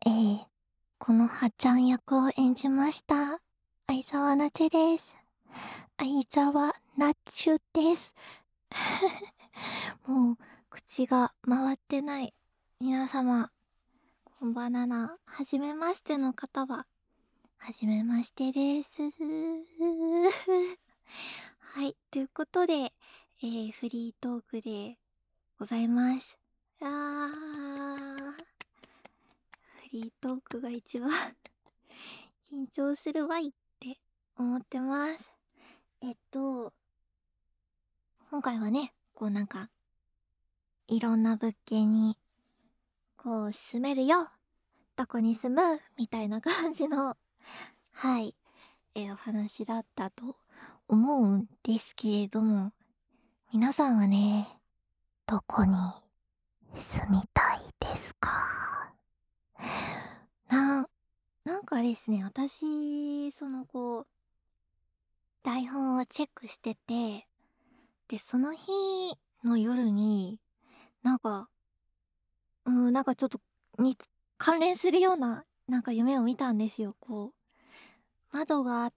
ええ、このはっちゃん役を演じました、相沢なちです。相沢なちゅです。もう、口が回ってない。皆様、こんばんなな。はじめましての方は、はじめましてです。はい、ということで、フリートークでございます。フリートークが一番緊張するわいって思ってます。えっと、今回はね、こうなんか、いろんな物件に、こう住めるよ、どこに住むみたいな感じの、はい、お話だったと思うんですけれども、皆さんはね、どこに住みたいですか？ななんかですね、私、台本をチェックしてて、で、その日の夜に、なんか、なんかちょっと、に関連するような、なんか夢を見たんですよ。こう、窓があって、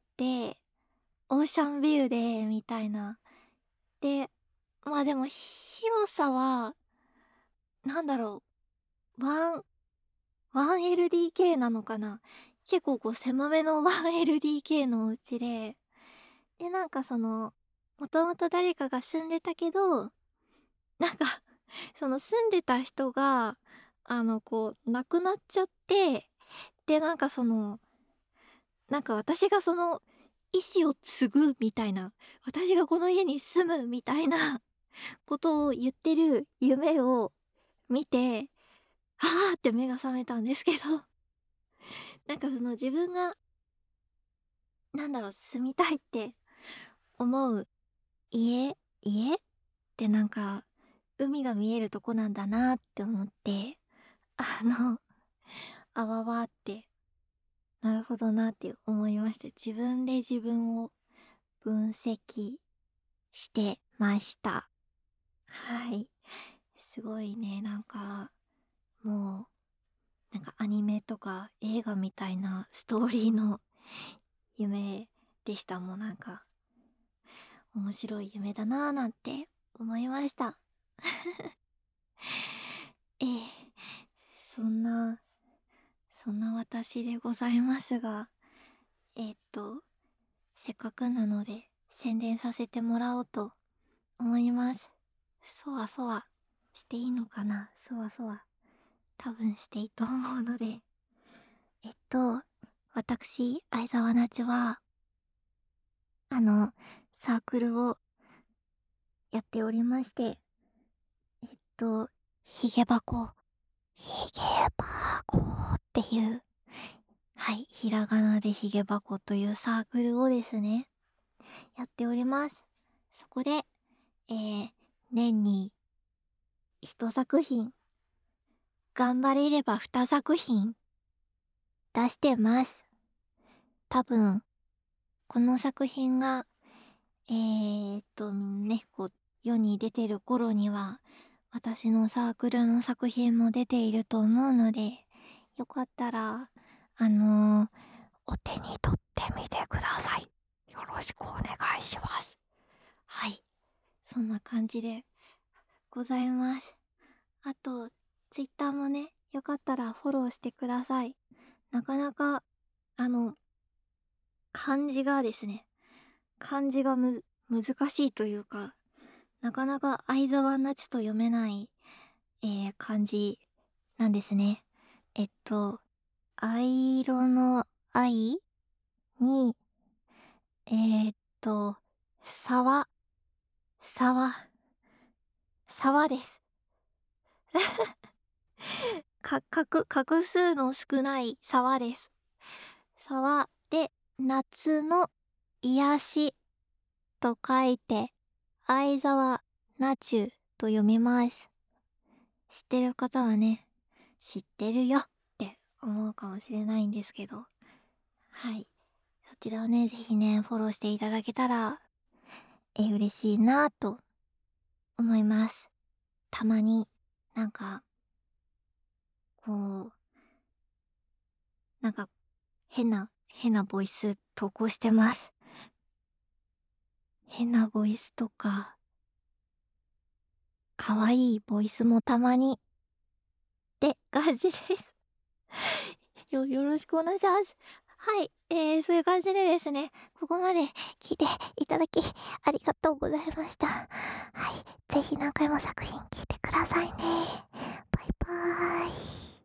オーシャンビューで、みたいな。で、まあでも広さは、なんだろう、1LDK なのかな。結構こう狭めの 1LDK のお家で、なんかもともと誰かが住んでたけど、なんかその住んでた人が、こう亡くなっちゃって、で、なんか私がその意思を継ぐみたいな、私がこの家に住むみたいなことを言ってる夢を見て、はあって目が覚めたんですけど、なんかその自分が、住みたいって思う家ってなんか、海が見えるとこなんだなって思って、あの、あわわって、なるほどなって思いました。自分で自分を分析してました。はい。すごいね、もアニメとか映画みたいなストーリーの夢でした。もう面白い夢だなぁなんて思いました。ええ、そんな、そんな私でございますが、せっかくなので宣伝させてもらおうと思います。そわそわしていいのかな、そわそわ。多分していいと思うので。私、相沢なちは、あの、サークルをやっておりまして、ひげ箱、ひげ箱っていう、はい、ひらがなでひげ箱というサークルをですね、やっております。そこで、年に1作品、頑張れれば2作品出してます。多分、この作品が、世に出てる頃には、私のサークルの作品も出ていると思うので、よかったら、あのーお手に取ってみてください。よろしくお願いします。はい。そんな感じでございます。あと、ツイッターもね、よかったらフォローしてください。なかなか、あの、漢字がですね、漢字が難しいというか、なかなか相沢なちと読めない、漢字なんですね。藍色の藍に、えーっと、沢、沢、沢です。画数の少ない沢です。沢で、夏の癒しと書いて、相沢なちゅと読みます。知ってる方はね、知ってるよって思うかもしれないんですけど、はい。そちらをね、ぜひね、フォローしていただけたら、嬉しいなぁと思います。たまに、なんか、こう、 なんか、変なボイス投稿してます。変なボイスとか、可愛いボイスもたまにって感じです。よろしくお願いします。はい、そういう感じでですね、ここまで聞いていただきありがとうございました。はい、ぜひ何回も作品聞いてくださいね。バイバーイ。